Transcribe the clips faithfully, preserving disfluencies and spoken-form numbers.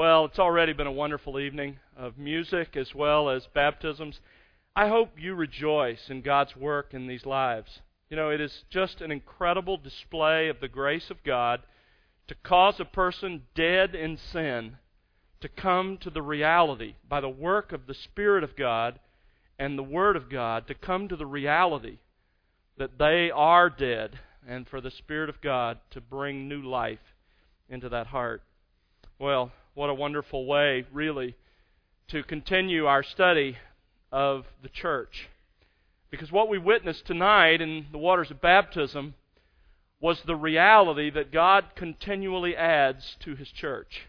Well, it's already been a wonderful evening of music as well as baptisms. I hope you rejoice in God's work in these lives. You know, it is just an incredible display of the grace of God to cause a person dead in sin to come to the reality, by the work of the Spirit of God and the Word of God, to come to the reality that they are dead, and for the Spirit of God to bring new life into that heart. Well, what a wonderful way, really, to continue our study of the church. Because what we witnessed tonight in the waters of baptism was the reality that God continually adds to His church.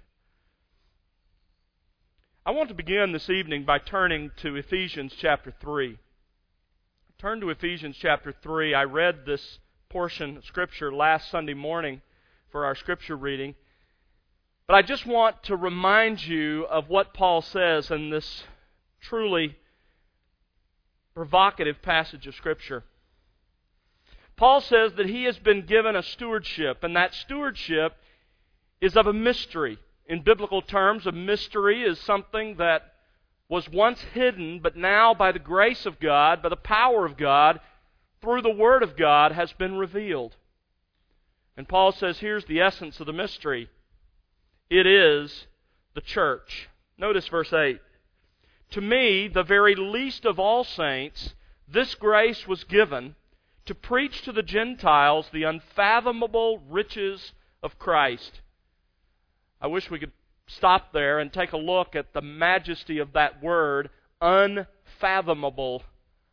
I want to begin this evening by turning to Ephesians chapter three. Turn to Ephesians chapter three. I read this portion of Scripture last Sunday morning for our Scripture reading. But I just want to remind you of what Paul says in this truly provocative passage of Scripture. Paul says that he has been given a stewardship, and that stewardship is of a mystery. In biblical terms, a mystery is something that was once hidden, but now by the grace of God, by the power of God, through the Word of God, has been revealed. And Paul says, here's the essence of the mystery. It is the church. Notice verse eight. To me, the very least of all saints, this grace was given to preach to the Gentiles the unfathomable riches of Christ. I wish we could stop there and take a look at the majesty of that word, unfathomable.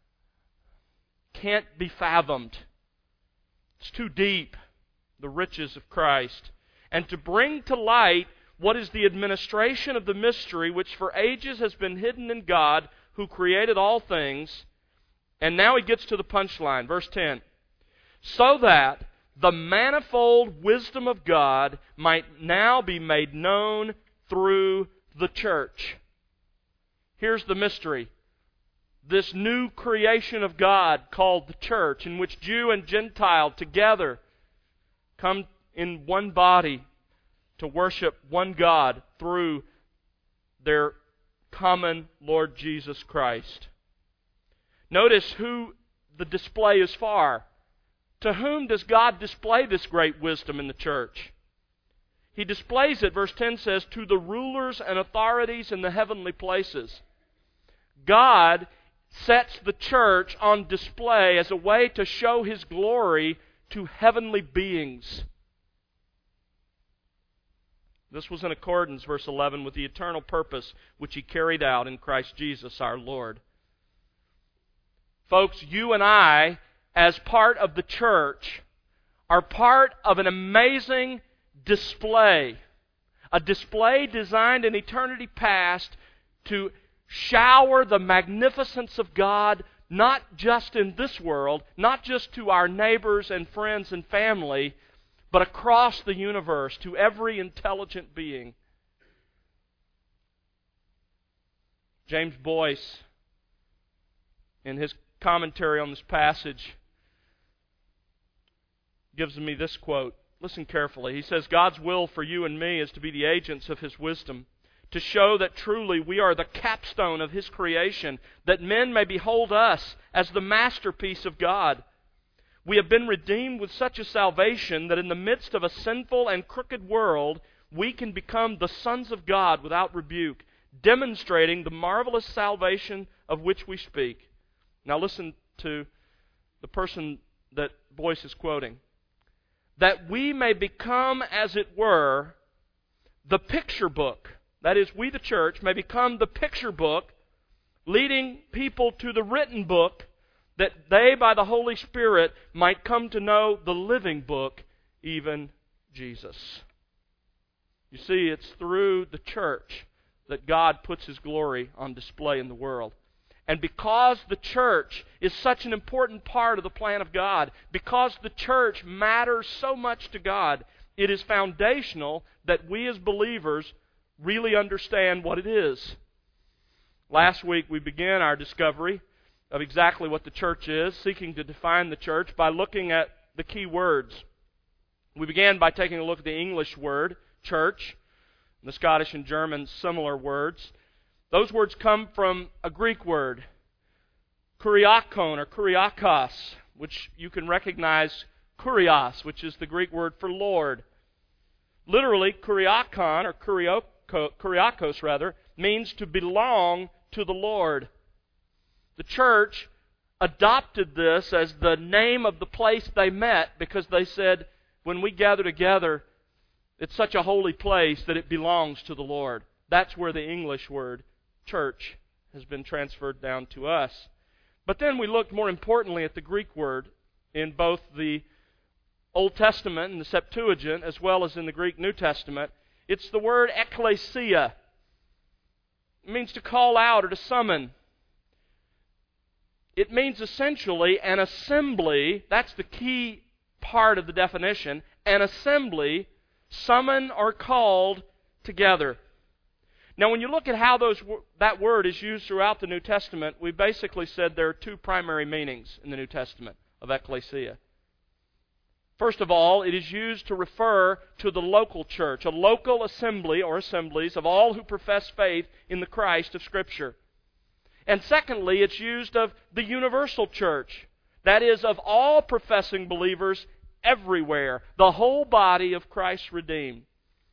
Can't be fathomed. It's too deep, the riches of Christ. And to bring to light what is the administration of the mystery which for ages has been hidden in God who created all things. And now he gets to the punchline, verse ten. So that the manifold wisdom of God might now be made known through the church. Here's the mystery. This new creation of God called the church, in which Jew and Gentile together come in one body to worship one God through their common Lord Jesus Christ. Notice who the display is for. To whom does God display this great wisdom in the church? He displays it, verse ten says, to the rulers and authorities in the heavenly places. God sets the church on display as a way to show His glory to heavenly beings. This was in accordance, verse eleven, with the eternal purpose which He carried out in Christ Jesus our Lord. Folks, you and I, as part of the church, are part of an amazing display. A display designed in eternity past to shower the magnificence of God, not just in this world, not just to our neighbors and friends and family, but across the universe, to every intelligent being. James Boyce, in his commentary on this passage, gives me this quote. Listen carefully. He says, God's will for you and me is to be the agents of His wisdom, to show that truly we are the capstone of His creation, that men may behold us as the masterpiece of God. We have been redeemed with such a salvation that in the midst of a sinful and crooked world, we can become the sons of God without rebuke, demonstrating the marvelous salvation of which we speak. Now listen to the person that Boyce is quoting. That we may become, as it were, the picture book. That is, we the church may become the picture book, leading people to the written book, that they, by the Holy Spirit, might come to know the living book, even Jesus. You see, it's through the church that God puts His glory on display in the world. And because the church is such an important part of the plan of God, because the church matters so much to God, it is foundational that we as believers really understand what it is. Last week we began our discovery of exactly what the church is, seeking to define the church by looking at the key words. We began by taking a look at the English word, church, The Scottish and German similar words. Those words come from a Greek word, kuriakon or kuriakos, which you can recognize kurios, which is the Greek word for Lord. Literally, kuriakon or kurioko, kuriakos rather, means to belong to the Lord. The church adopted this as the name of the place they met because they said, when we gather together, it's such a holy place that it belongs to the Lord. That's where the English word church has been transferred down to us. But then we looked more importantly at the Greek word in both the Old Testament and the Septuagint as well as in the Greek New Testament. It's the word ekklesia. It means to call out or to summon. It means essentially an assembly. That's the key part of the definition. An assembly summoned or called together. Now, when you look at how those that word is used throughout the New Testament, we basically said there are two primary meanings in the New Testament of ecclesia. First of all, it is used to refer to the local church, a local assembly or assemblies of all who profess faith in the Christ of Scripture. And secondly, it's used of the universal church, that is, of all professing believers everywhere, the whole body of Christ's redeemed.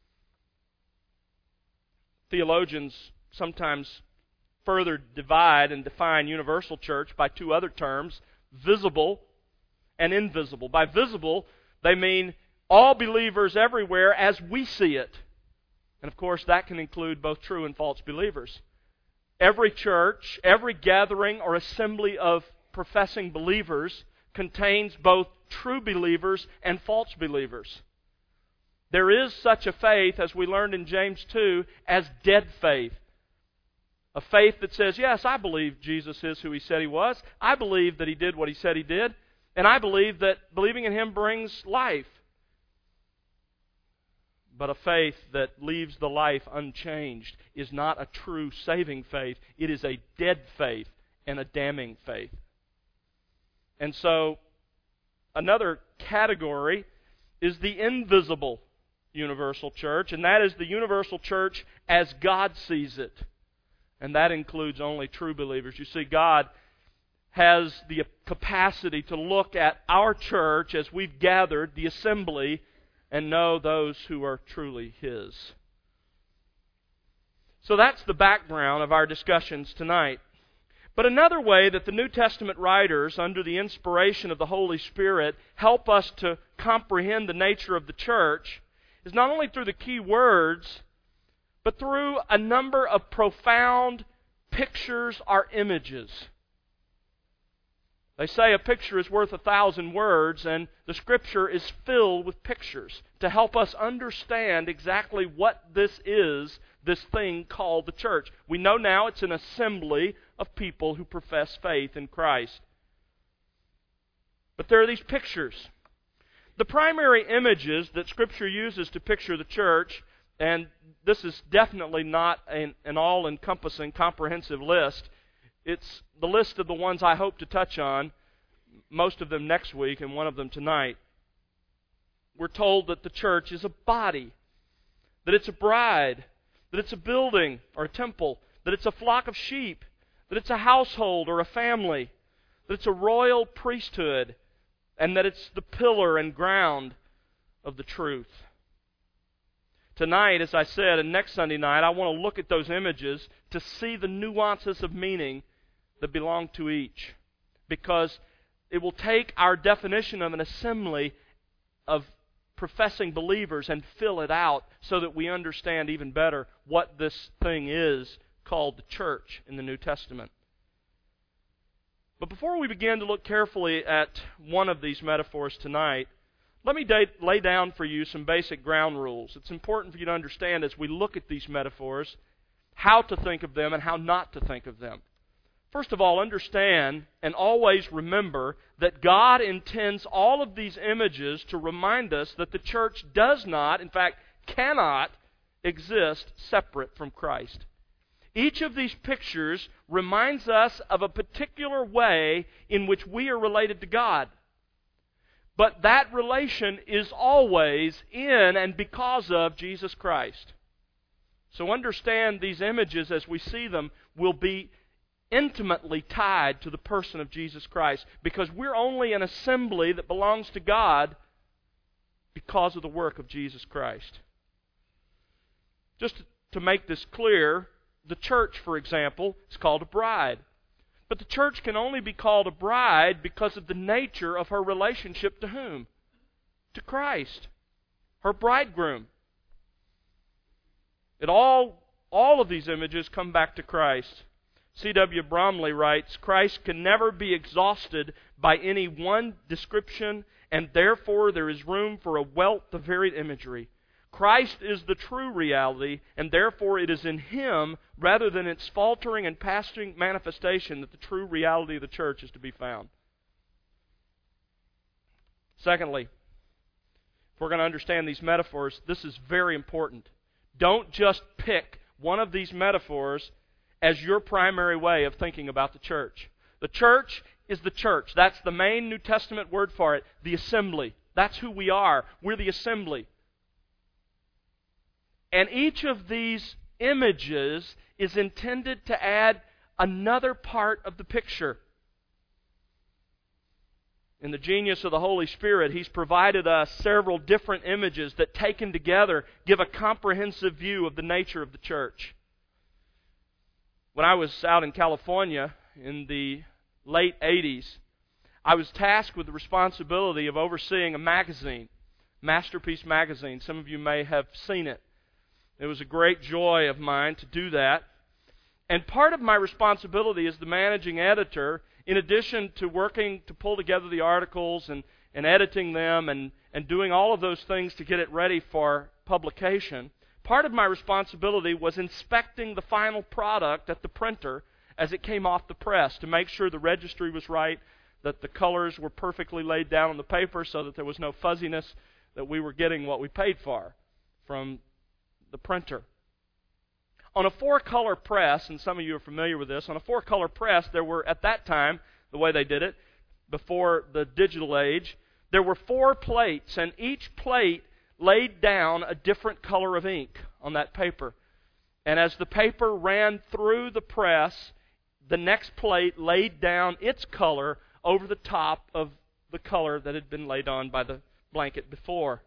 Theologians sometimes further divide and define universal church by two other terms, visible and invisible. By visible, they mean all believers everywhere as we see it. And of course, that can include both true and false believers. Every church, every gathering or assembly of professing believers contains both true believers and false believers. There is such a faith, as we learned in James two, as dead faith. A faith that says, yes, I believe Jesus is who He said He was. I believe that He did what He said He did. And I believe that believing in Him brings life. But a faith that leaves the life unchanged is not a true saving faith. It is a dead faith and a damning faith. And so, another category is the invisible universal church, and that is the universal church as God sees it. And that includes only true believers. You see, God has the capacity to look at our church as we've gathered, the assembly, and know those who are truly His. So that's the background of our discussions tonight. But another way that the New Testament writers, under the inspiration of the Holy Spirit, help us to comprehend the nature of the church is not only through the key words, but through a number of profound pictures or images. They say a picture is worth a thousand words, and the Scripture is filled with pictures to help us understand exactly what this is, this thing called the church. We know now it's an assembly of people who profess faith in Christ. But there are these pictures. The primary images that Scripture uses to picture the church, and this is definitely not an, an all-encompassing, comprehensive list. It's the list of the ones I hope to touch on, most of them next week and one of them tonight. We're told that the church is a body, that it's a bride, that it's a building or a temple, that it's a flock of sheep, that it's a household or a family, that it's a royal priesthood, and that it's the pillar and ground of the truth. Tonight, as I said, and next Sunday night, I want to look at those images to see the nuances of meaning that belong to each. Because it will take our definition of an assembly of professing believers and fill it out so that we understand even better what this thing is called the church in the New Testament. But before we begin to look carefully at one of these metaphors tonight, let me da- lay down for you some basic ground rules. It's important for you to understand as we look at these metaphors how to think of them and how not to think of them. First of all, understand and always remember that God intends all of these images to remind us that the church does not, in fact, cannot exist separate from Christ. Each of these pictures reminds us of a particular way in which we are related to God. But that relation is always in and because of Jesus Christ. So understand these images as we see them will be intimately tied to the person of Jesus Christ, because we're only an assembly that belongs to God because of the work of Jesus Christ. Just to make this clear, the church, for example, is called a bride. But the church can only be called a bride because of the nature of her relationship to whom? To Christ, her bridegroom. It all, all of these images come back to Christ. C W Bromley writes, Christ can never be exhausted by any one description, and therefore there is room for a wealth of varied imagery. Christ is the true reality, and therefore it is in Him, rather than its faltering and passing manifestation, that the true reality of the church is to be found. Secondly, if we're going to understand these metaphors, this is very important. Don't just pick one of these metaphors as your primary way of thinking about the church. The church is the church. That's the main New Testament word for it, the assembly. That's who we are. We're the assembly. And each of these images is intended to add another part of the picture. In the genius of the Holy Spirit, He's provided us several different images that, taken together, give a comprehensive view of the nature of the church. When I was out in California in the late eighties, I was tasked with the responsibility of overseeing a magazine, Masterpiece Magazine. Some of you may have seen it. It was a great joy of mine to do that. And part of my responsibility as the managing editor, in addition to working to pull together the articles and, and editing them and, and doing all of those things to get it ready for publication, part of my responsibility was inspecting the final product at the printer as it came off the press to make sure the registry was right, that the colors were perfectly laid down on the paper so that there was no fuzziness, that we were getting what we paid for from the printer. On a four-color press, and some of you are familiar with this, on a four-color press, there were, at that time, the way they did it, before the digital age, there were four plates, and each plate laid down a different color of ink on that paper. And as the paper ran through the press, the next plate laid down its color over the top of the color that had been laid on by the blanket before.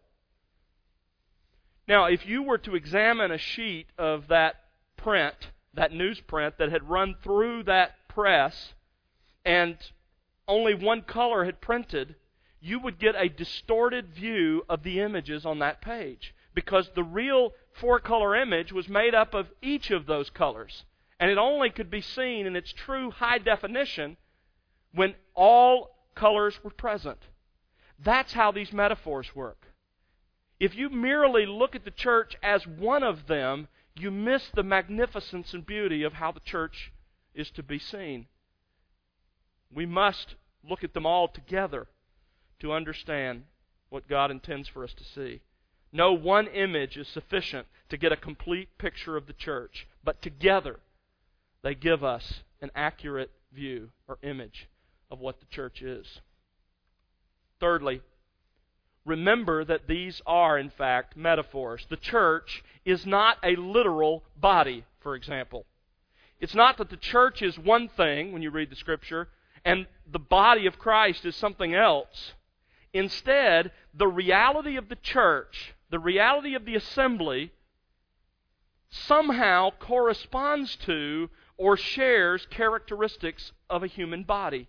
Now, if you were to examine a sheet of that print, that newsprint that had run through that press, and only one color had printed, you would get a distorted view of the images on that page, because the real four-color image was made up of each of those colors, and it only could be seen in its true high definition when all colors were present. That's how these metaphors work. If you merely look at the church as one of them, you miss the magnificence and beauty of how the church is to be seen. We must look at them all together to understand what God intends for us to see. No one image is sufficient to get a complete picture of the church, but together they give us an accurate view or image of what the church is. Thirdly, remember that these are, in fact, metaphors. The church is not a literal body, for example. It's not that the church is one thing when you read the Scripture and the body of Christ is something else. Instead, the reality of the church, the reality of the assembly, somehow corresponds to or shares characteristics of a human body.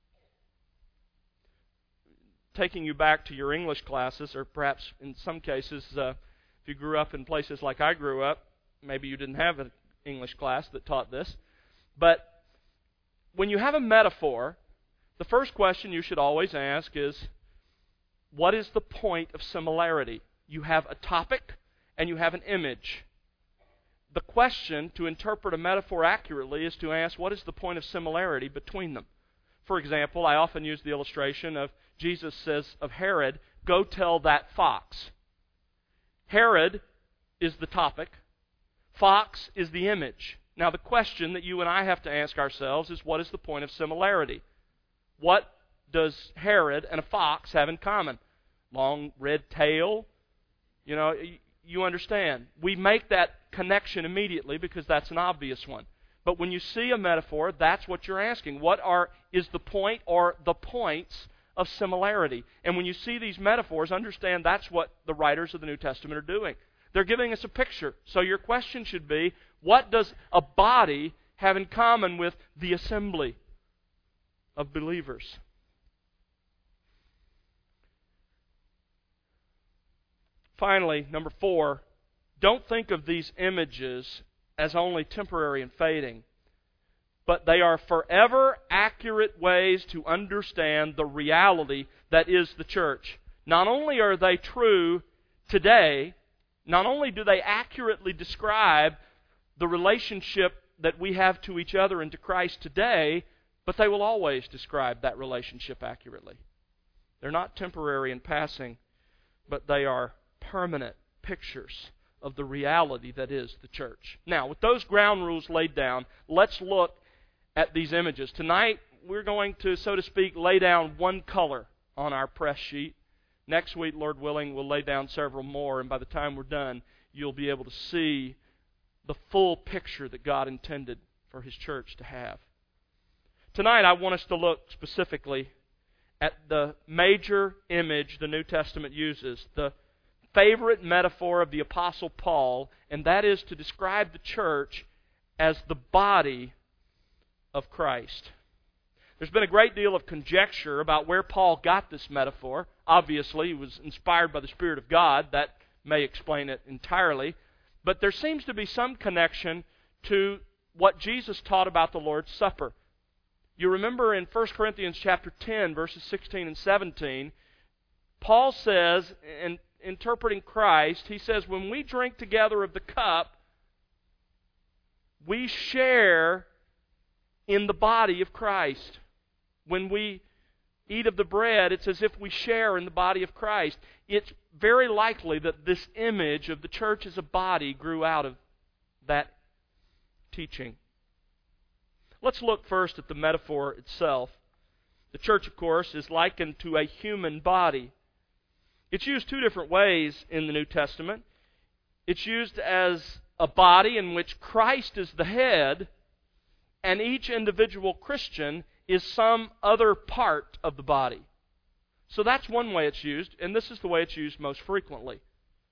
Taking you back to your English classes, or perhaps in some cases, uh, if you grew up in places like I grew up, maybe you didn't have an English class that taught this, but when you have a metaphor, the first question you should always ask is, what is the point of similarity? You have a topic and you have an image. The question to interpret a metaphor accurately is to ask, what is the point of similarity between them? For example, I often use the illustration of Jesus says of Herod, go tell that fox. Herod is the topic. Fox is the image. Now the question that you and I have to ask ourselves is, what is the point of similarity? What does Herod and a fox have in common? Long red tail? You know, you understand. We make that connection immediately because that's an obvious one. But when you see a metaphor, that's what you're asking. What are is the point or the points of similarity? And when you see these metaphors, understand that's what the writers of the New Testament are doing. They're giving us a picture. So your question should be, what does a body have in common with the assembly of believers? Finally, number four, don't think of these images as only temporary and fading, but they are forever accurate ways to understand the reality that is the church. Not only are they true today, not only do they accurately describe the relationship that we have to each other and to Christ today, but they will always describe that relationship accurately. They're not temporary and passing, but they are permanent pictures of the reality that is the church. Now, with those ground rules laid down, let's look at these images. Tonight, we're going to, so to speak, lay down one color on our press sheet. Next week, Lord willing, we'll lay down several more, and by the time we're done, you'll be able to see the full picture that God intended for His church to have. Tonight, I want us to look specifically at the major image the New Testament uses, the favorite metaphor of the Apostle Paul, and that is to describe the church as the body of Christ. There's been a great deal of conjecture about where Paul got this metaphor. Obviously, he was inspired by the Spirit of God. That may explain it entirely. But there seems to be some connection to what Jesus taught about the Lord's Supper. You remember in First Corinthians chapter ten, verses sixteen and seventeen, Paul says, in interpreting Christ, he says, when we drink together of the cup, we share in the body of Christ. When we eat of the bread, it's as if we share in the body of Christ. It's very likely that this image of the church as a body grew out of that teaching. Let's look first at the metaphor itself. The church, of course, is likened to a human body. It's used two different ways in the New Testament. It's used as a body in which Christ is the head, and each individual Christian is some other part of the body. So that's one way it's used, and this is the way it's used most frequently.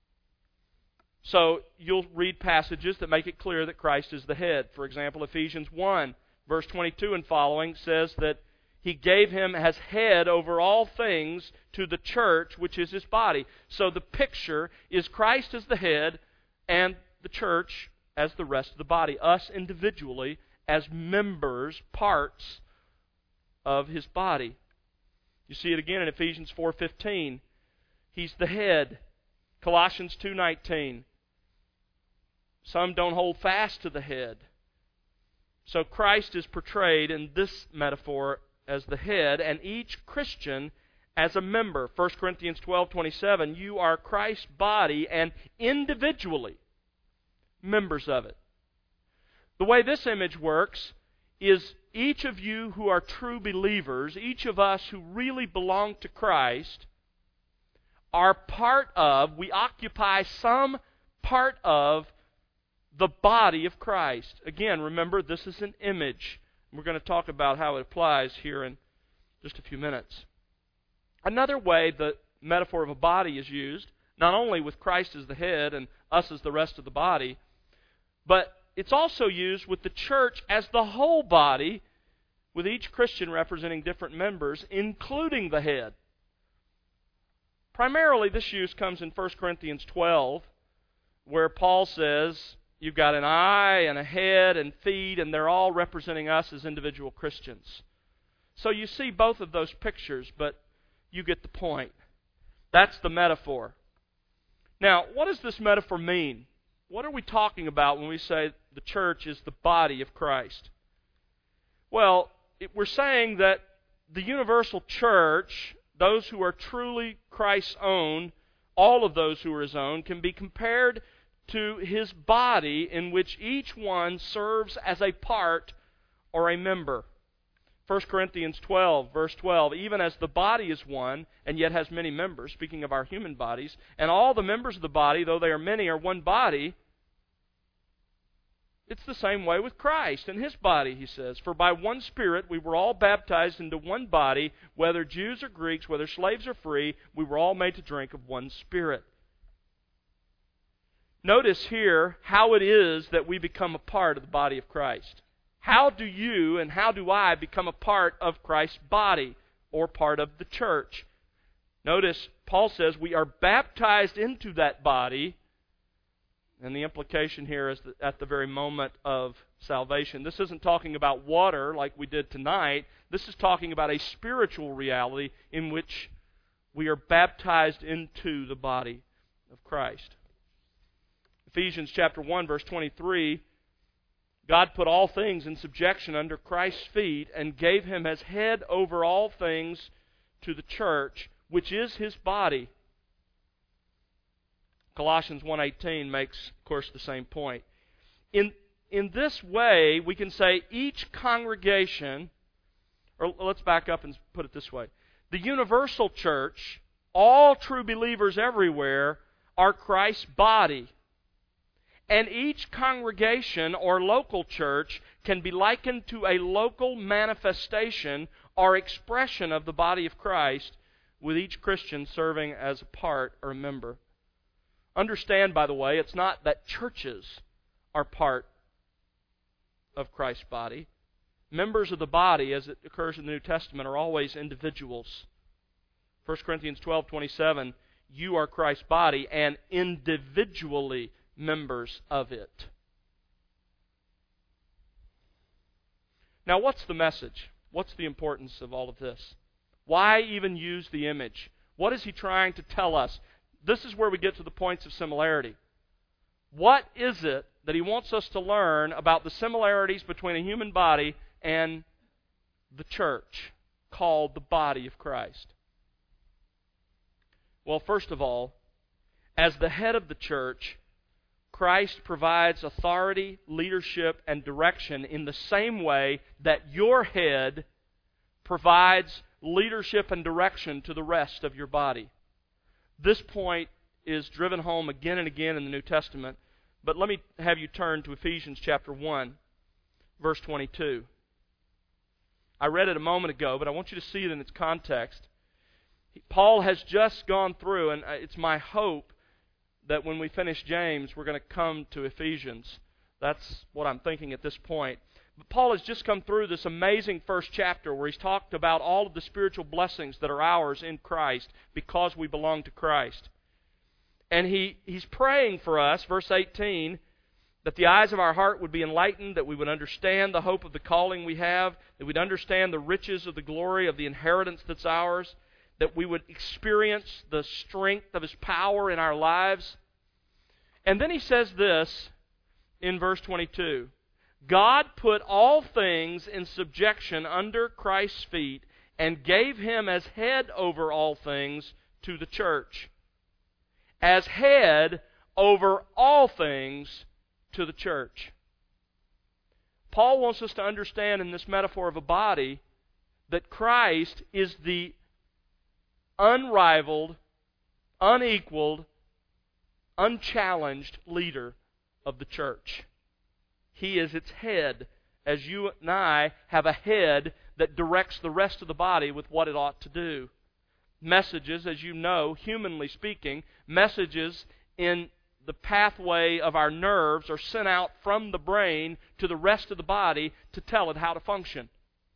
So you'll read passages that make it clear that Christ is the head. For example, Ephesians one, verse twenty-two and following says that He gave Him as head over all things to the church, which is His body. So the picture is Christ as the head and the church as the rest of the body. Us individually as members, parts of His body. You see it again in Ephesians four fifteen. He's the head. Colossians two nineteen. Some don't hold fast to the head. So Christ is portrayed in this metaphor as the head, and each Christian as a member. First Corinthians twelve twenty-seven, you are Christ's body and individually members of it. The way this image works is each of you who are true believers, each of us who really belong to Christ, are part of, we occupy some part of the body of Christ. Again, remember, this is an image. We're going to talk about how it applies here in just a few minutes. Another way the metaphor of a body is used, not only with Christ as the head and us as the rest of the body, but it's also used with the church as the whole body, with each Christian representing different members, including the head. Primarily, this use comes in First Corinthians twelve, where Paul says, you've got an eye and a head and feet, and they're all representing us as individual Christians. So you see both of those pictures, but you get the point. That's the metaphor. Now, what does this metaphor mean? What are we talking about when we say the church is the body of Christ? Well, it, we're saying that the universal church, those who are truly Christ's own, all of those who are His own, can be compared to His body in which each one serves as a part or a member. First Corinthians twelve, verse twelve, even as the body is one, and yet has many members, speaking of our human bodies, and all the members of the body, though they are many, are one body, it's the same way with Christ and His body, he says. For by one Spirit we were all baptized into one body, whether Jews or Greeks, whether slaves or free, we were all made to drink of one Spirit. Notice here how it is that we become a part of the body of Christ. How do you and how do I become a part of Christ's body or part of the church? Notice Paul says we are baptized into that body, and the implication here is that at the very moment of salvation. This isn't talking about water like we did tonight. This is talking about a spiritual reality in which we are baptized into the body of Christ. Ephesians chapter one, verse twenty-three, God put all things in subjection under Christ's feet and gave Him as head over all things to the church, which is His body. Colossians one eighteen makes, of course, the same point. In, in this way, we can say each congregation, or let's back up and put it this way. The universal church, all true believers everywhere, are Christ's body. And each congregation or local church can be likened to a local manifestation or expression of the body of Christ, with each Christian serving as a part or a member. Understand, by the way, it's not that churches are part of Christ's body. Members of the body, as it occurs in the New Testament, are always individuals. First Corinthians twelve twenty-seven, you are Christ's body and individually members of it. Now, what's the message? What's the importance of all of this? Why even use the image? What is he trying to tell us? This is where we get to the points of similarity. What is it that he wants us to learn about the similarities between a human body and the church, called the body of Christ? Well, first of all, as the head of the church, Christ provides authority, leadership, and direction in the same way that your head provides leadership and direction to the rest of your body. This point is driven home again and again in the New Testament, but let me have you turn to Ephesians chapter one, verse twenty-two. I read it a moment ago, but I want you to see it in its context. Paul has just gone through, and it's my hope that when we finish James, we're going to come to Ephesians. That's what I'm thinking at this point. But Paul has just come through this amazing first chapter where he's talked about all of the spiritual blessings that are ours in Christ because we belong to Christ. And he, he's praying for us, verse eighteen, that the eyes of our heart would be enlightened, that we would understand the hope of the calling we have, that we'd understand the riches of the glory of the inheritance that's ours, that we would experience the strength of His power in our lives. And then he says this in verse twenty-two. God put all things in subjection under Christ's feet and gave Him as head over all things to the church. As head over all things to the church. Paul wants us to understand in this metaphor of a body that Christ is the unrivaled, unequaled, unchallenged leader of the church. He is its head, as you and I have a head that directs the rest of the body with what it ought to do. Messages, as you know, humanly speaking, messages in the pathway of our nerves are sent out from the brain to the rest of the body to tell it how to function.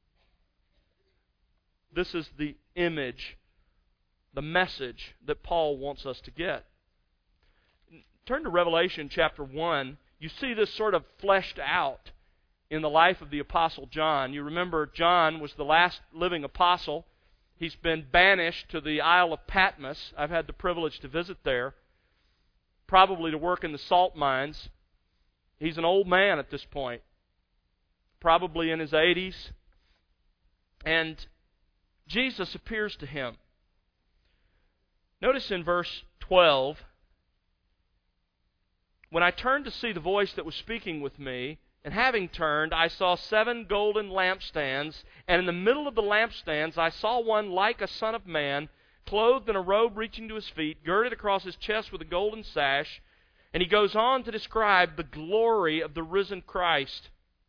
This is the image, the message that Paul wants us to get. Turn to Revelation chapter one. You see this sort of fleshed out in the life of the Apostle John. You remember John was the last living apostle. He's been banished to the Isle of Patmos. I've had the privilege to visit there, probably to work in the salt mines. He's an old man at this point, probably in his eighties. And Jesus appears to him. Notice in verse twelve, when I turned to see the voice that was speaking with me, And having turned, I saw seven golden lampstands, and in the middle of the lampstands I saw one like a son of man, clothed in a robe reaching to his feet, girded across his chest with a golden sash. And he goes on to describe the glory of the risen Christ,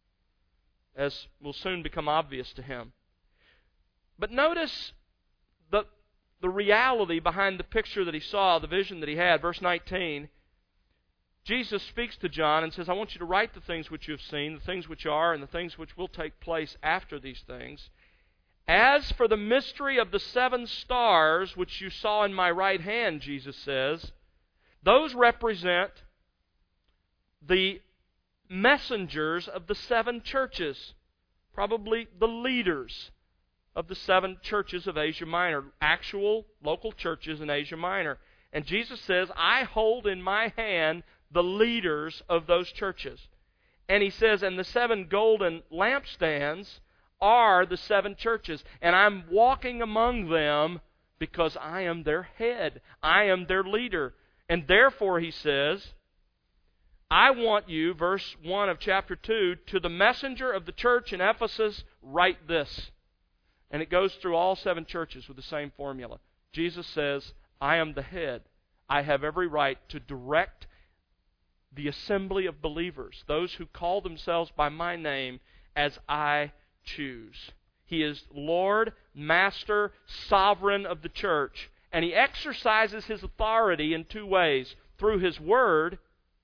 as will soon become obvious to him. But notice the, the reality behind the picture that he saw, the vision that he had. Verse nineteen, Jesus speaks to John and says, I want you to write the things which you have seen, the things which are, and the things which will take place after these things. As for the mystery of the seven stars which you saw in my right hand, Jesus says, those represent the messengers of the seven churches, probably the leaders of the seven churches of Asia Minor, actual local churches in Asia Minor. And Jesus says, I hold in my hand the leaders of those churches. And he says, and the seven golden lampstands are the seven churches. And I'm walking among them because I am their head. I am their leader. And therefore, he says, I want you, verse one of chapter two, to the messenger of the church in Ephesus, write this. And it goes through all seven churches with the same formula. Jesus says, I am the head. I have every right to direct the assembly of believers, those who call themselves by my name, as I choose. He is Lord, Master, Sovereign of the church. And He exercises His authority in two ways, through His Word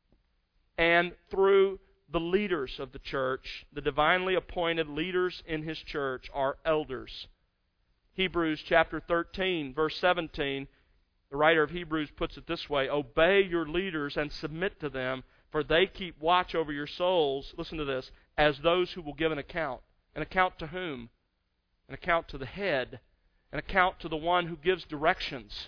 and through the leaders of the church. The divinely appointed leaders in His church are elders. Hebrews chapter thirteen, verse seventeen, the writer of Hebrews puts it this way, obey your leaders and submit to them, for they keep watch over your souls, listen to this, as those who will give an account. An account to whom? An account to the head. An account to the one who gives directions.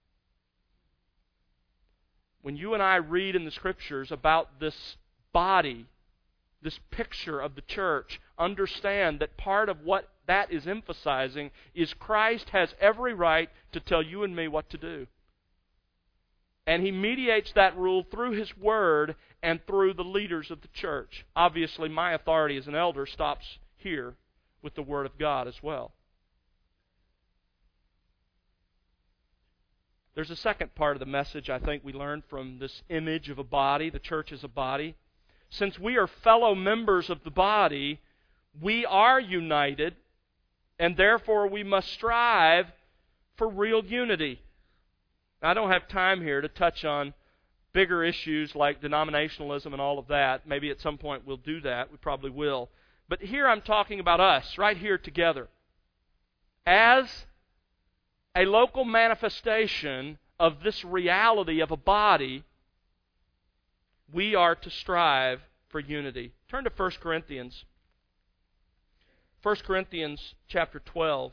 When you and I read in the Scriptures about this body, this picture of the church, understand that part of what that is emphasizing is Christ has every right to tell you and me what to do. And He mediates that rule through His Word and through the leaders of the church. Obviously, my authority as an elder stops here with the Word of God as well. There's a second part of the message I think we learned from this image of a body, the church as a body. Since we are fellow members of the body, we are united, and therefore we must strive for real unity. Now, I don't have time here to touch on bigger issues like denominationalism and all of that. Maybe at some point we'll do that. We probably will. But here I'm talking about us, right here together. As a local manifestation of this reality of a body, we are to strive for unity. Turn to First Corinthians. First Corinthians chapter twelve.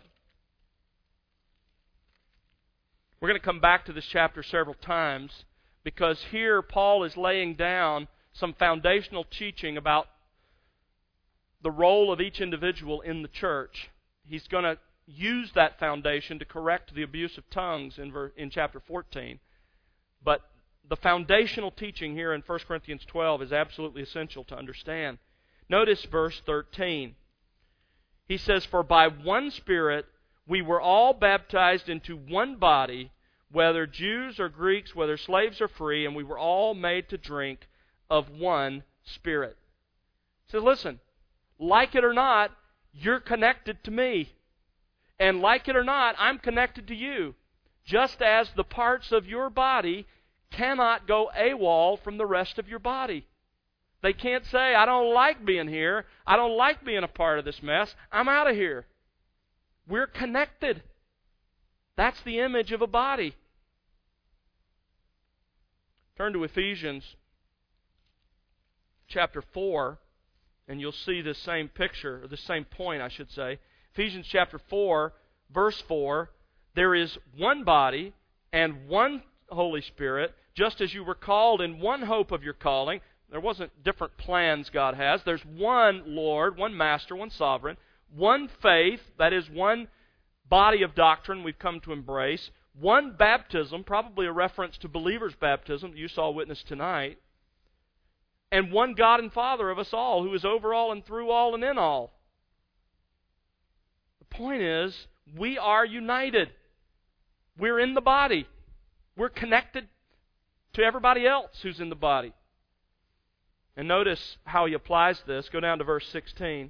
We're going to come back to this chapter several times because here Paul is laying down some foundational teaching about the role of each individual in the church. He's going to use that foundation to correct the abuse of tongues in, ver- in chapter fourteen. But the foundational teaching here in First Corinthians twelve is absolutely essential to understand. Notice verse thirteen. He says, for by one Spirit we were all baptized into one body, whether Jews or Greeks, whether slaves or free, and we were all made to drink of one Spirit. So listen, like it or not, you're connected to me. And like it or not, I'm connected to you. Just as the parts of your body cannot go AWOL from the rest of your body. They can't say, I don't like being here. I don't like being a part of this mess. I'm out of here. We're connected. That's the image of a body. Turn to Ephesians chapter four, and you'll see this same picture, or the same point, I should say. Ephesians chapter four, verse four, there is one body and one Holy Spirit, just as you were called in one hope of your calling. There wasn't different plans God has. There's one Lord, one Master, one Sovereign, one faith, that is one body of doctrine we've come to embrace, one baptism, probably a reference to believers' baptism that you saw witnessed tonight, and one God and Father of us all, who is over all and through all and in all. The point is, we are united. We're in the body. We're connected to everybody else who's in the body. And notice how he applies this. Go down to verse sixteen.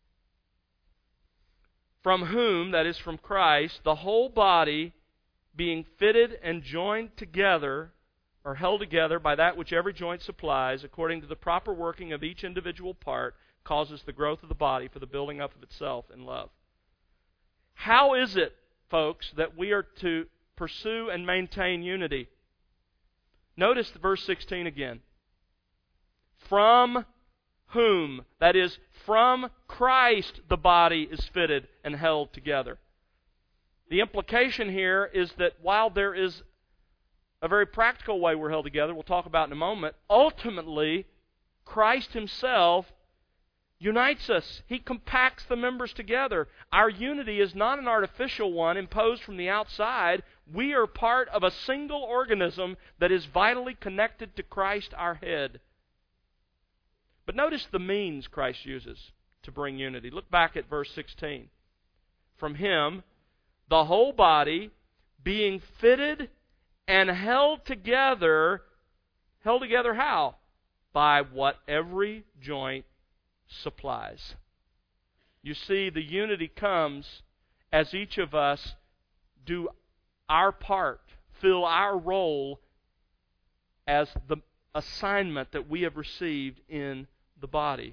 From whom, that is from Christ, the whole body, being fitted and joined together, or held together by that which every joint supplies, according to the proper working of each individual part, causes the growth of the body for the building up of itself in love. How is it, folks, that we are to pursue and maintain unity? Notice verse sixteen again. From whom, that is, from Christ, the body is fitted and held together. The implication here is that while there is a very practical way we're held together, we'll talk about in a moment, ultimately, Christ Himself unites us. He compacts the members together. Our unity is not an artificial one imposed from the outside. We are part of a single organism that is vitally connected to Christ, our head. But notice the means Christ uses to bring unity. Look back at verse sixteen. From Him, the whole body, being fitted and held together, held together how? By what every joint supplies. You see, the unity comes as each of us do our part, fill our role as the assignment that we have received in the body.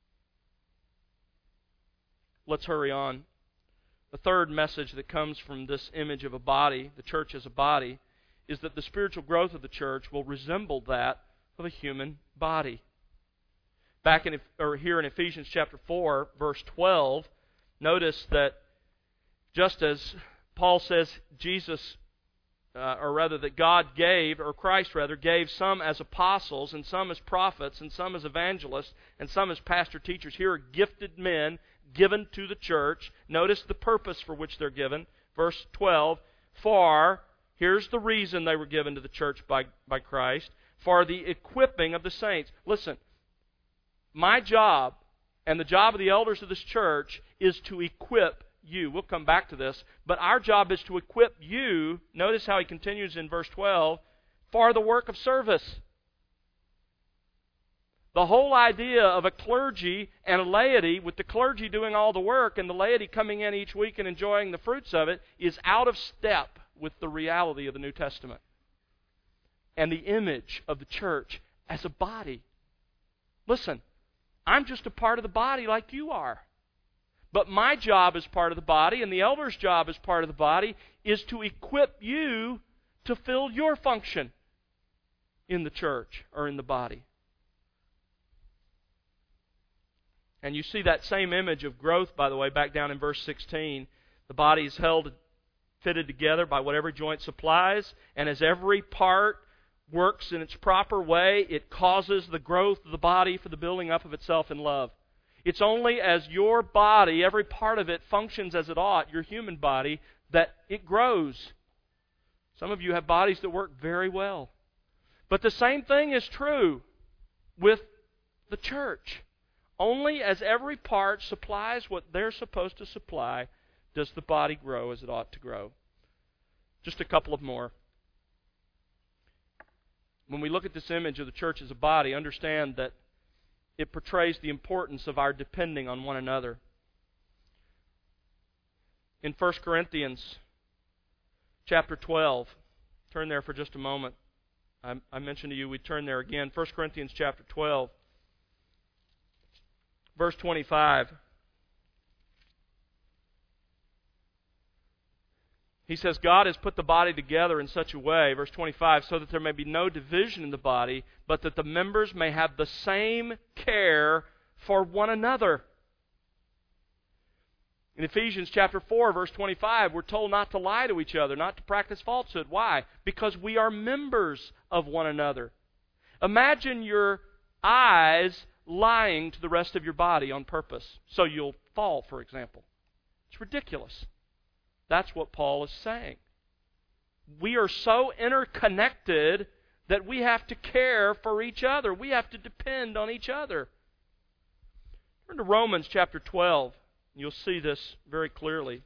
Let's hurry on. The third message that comes from this image of a body, the church as a body, is that the spiritual growth of the church will resemble that of a human body. Back in, or here in Ephesians chapter four, verse twelve, notice that just as Paul says Jesus, uh, or rather that God gave, or Christ rather, gave some as apostles, and some as prophets, and some as evangelists, and some as pastor teachers. Here are gifted men given to the church. Notice the purpose for which they're given. Verse twelve, for, here's the reason they were given to the church by, by Christ, for the equipping of the saints. Listen, my job and the job of the elders of this church is to equip you. We'll come back to this. But our job is to equip you, notice how he continues in verse twelve, for the work of service. The whole idea of a clergy and a laity, with the clergy doing all the work and the laity coming in each week and enjoying the fruits of it, is out of step with the reality of the New Testament and the image of the church as a body. Listen, I'm just a part of the body like you are. But my job as part of the body, and the elder's job as part of the body, is to equip you to fill your function in the church or in the body. And you see that same image of growth, by the way, back down in verse sixteen. The body is held, fitted together by whatever joint supplies, and as every part works in its proper way, it causes the growth of the body for the building up of itself in love. It's only as your body, every part of it, functions as it ought, your human body, that it grows. Some of you have bodies that work very well. But the same thing is true with the church. Only as every part supplies what they're supposed to supply does the body grow as it ought to grow. Just a couple of more. When we look at this image of the church as a body, understand that it portrays the importance of our depending on one another. In First Corinthians chapter twelve, turn there for just a moment. I, I mentioned to you we'd turn there again. First Corinthians chapter twelve, verse twenty-five. He says, God has put the body together in such a way, verse twenty-five, so that there may be no division in the body, but that the members may have the same care for one another. In Ephesians chapter four, verse twenty-five, we're told not to lie to each other, not to practice falsehood. Why? Because we are members of one another. Imagine your eyes lying to the rest of your body on purpose, so you'll fall, for example. It's ridiculous. That's what Paul is saying. We are so interconnected that we have to care for each other. We have to depend on each other. Turn to Romans chapter twelve. You'll see this very clearly.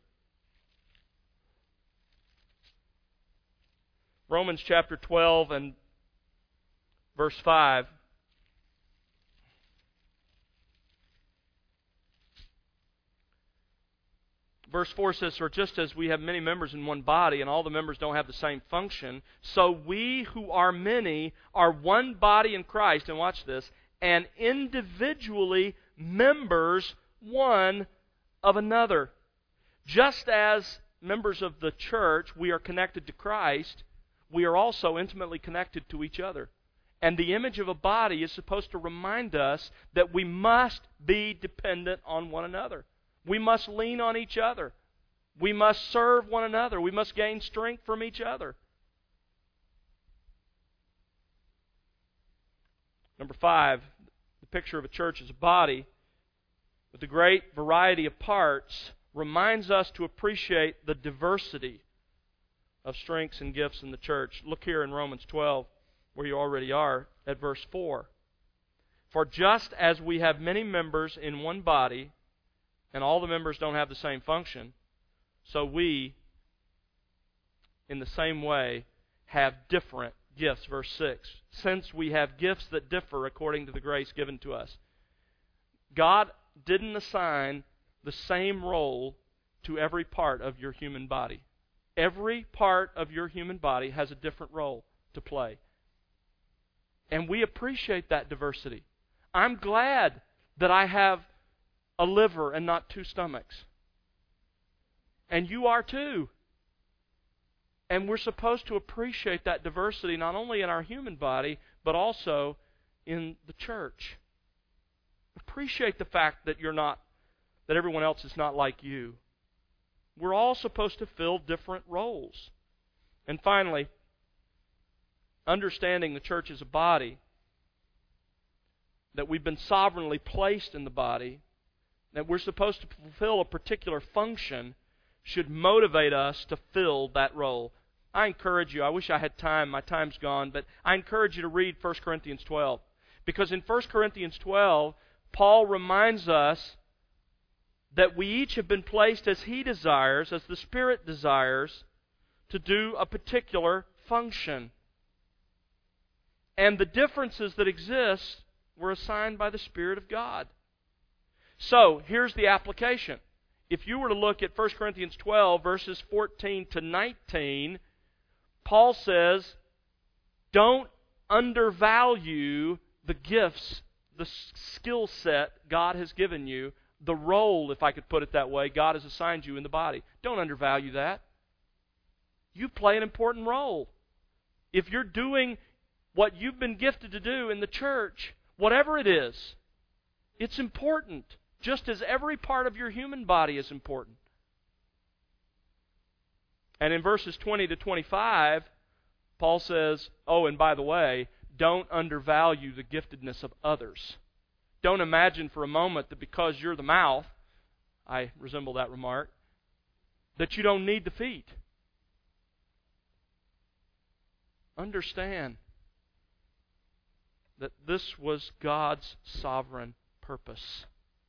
Romans chapter twelve and verse five. Verse four says, "For just as we have many members in one body, and all the members don't have the same function, so we who are many are one body in Christ," and watch this, "and individually members one of another." Just as members of the church, we are connected to Christ, we are also intimately connected to each other. And the image of a body is supposed to remind us that we must be dependent on one another. We must lean on each other. We must serve one another. We must gain strength from each other. Number five, the picture of a church as a body with a great variety of parts reminds us to appreciate the diversity of strengths and gifts in the church. Look here in Romans twelve, where you already are, at verse four. "For just as we have many members in one body, and all the members don't have the same function, so we, in the same way, have different gifts." Verse six. "Since we have gifts that differ according to the grace given to us." God didn't assign the same role to every part of your human body. Every part of your human body has a different role to play. And we appreciate that diversity. I'm glad that I have a liver and not two stomachs. And you are too. And we're supposed to appreciate that diversity not only in our human body, but also in the church. Appreciate the fact that you're not, that everyone else is not like you. We're all supposed to fill different roles. And finally, understanding the church as a body, that we've been sovereignly placed in the body, that we're supposed to fulfill a particular function, should motivate us to fill that role. I encourage you, I wish I had time, my time's gone, but I encourage you to read First Corinthians twelve. Because in First Corinthians twelve, Paul reminds us that we each have been placed as he desires, as the Spirit desires, to do a particular function. And the differences that exist were assigned by the Spirit of God. So, here's the application. If you were to look at First Corinthians twelve, verses fourteen to nineteen, Paul says, don't undervalue the gifts, the skill set God has given you, the role, if I could put it that way, God has assigned you in the body. Don't undervalue that. You play an important role. If you're doing what you've been gifted to do in the church, whatever it is, it's important. Just as every part of your human body is important. And in verses twenty to twenty-five, Paul says, oh, and by the way, don't undervalue the giftedness of others. Don't imagine for a moment that because you're the mouth, I resemble that remark, that you don't need the feet. Understand that this was God's sovereign purpose.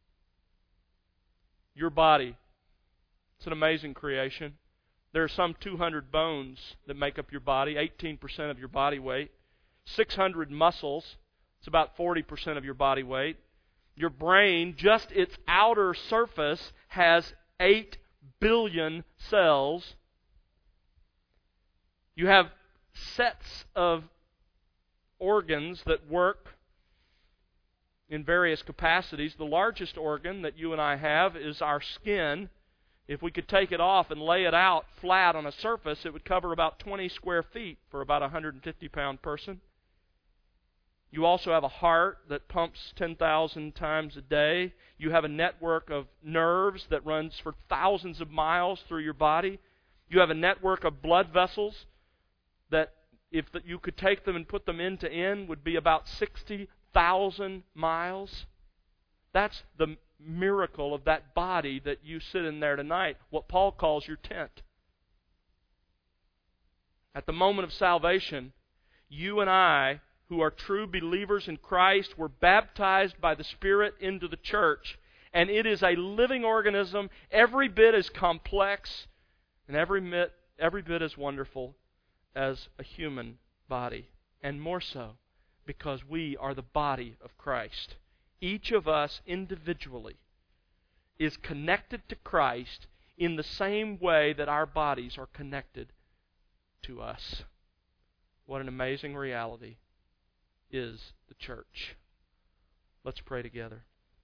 Your body, it's an amazing creation. There are some two hundred bones that make up your body, eighteen percent of your body weight. six hundred muscles, it's about forty percent of your body weight. Your brain, just its outer surface, has eight billion cells. You have sets of organs that work in various capacities. The largest organ that you and I have is our skin. If we could take it off and lay it out flat on a surface, it would cover about twenty square feet for about a one hundred fifty pound person. You also have a heart that pumps ten thousand times a day. You have a network of nerves that runs for thousands of miles through your body. You have a network of blood vessels that, if you could take them and put them end to end, would be about sixty thousand miles. That's the miracle of that body that you sit in there tonight, what Paul calls your tent. At the moment of salvation, You and I, who are true believers in Christ, were baptized by the Spirit into the church. And it is a living organism, every bit as complex and every bit, every bit as wonderful as a human body. And more so, because we are the body of Christ. Each of us individually is connected to Christ in the same way that our bodies are connected to us. What an amazing reality is the church. Let's pray together.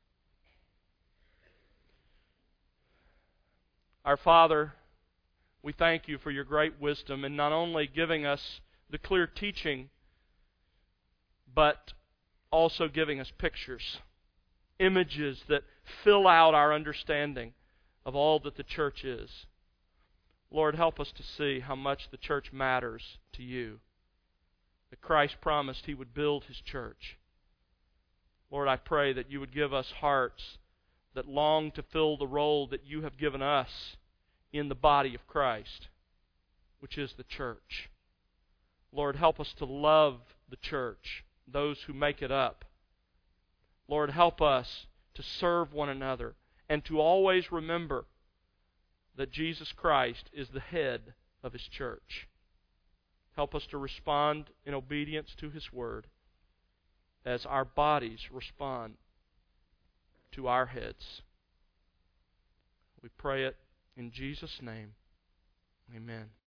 Our Father, we thank You for Your great wisdom in not only giving us the clear teaching, but also giving us pictures, images that fill out our understanding of all that the church is. Lord, help us to see how much the church matters to You. That Christ promised He would build His church. Lord, I pray that You would give us hearts that long to fill the role that You have given us in the body of Christ, which is the church. Lord, help us to love the church, those who make it up. Lord, help us to serve one another and to always remember that Jesus Christ is the head of His church. Help us to respond in obedience to His Word as our bodies respond to our heads. We pray it in Jesus' name. Amen.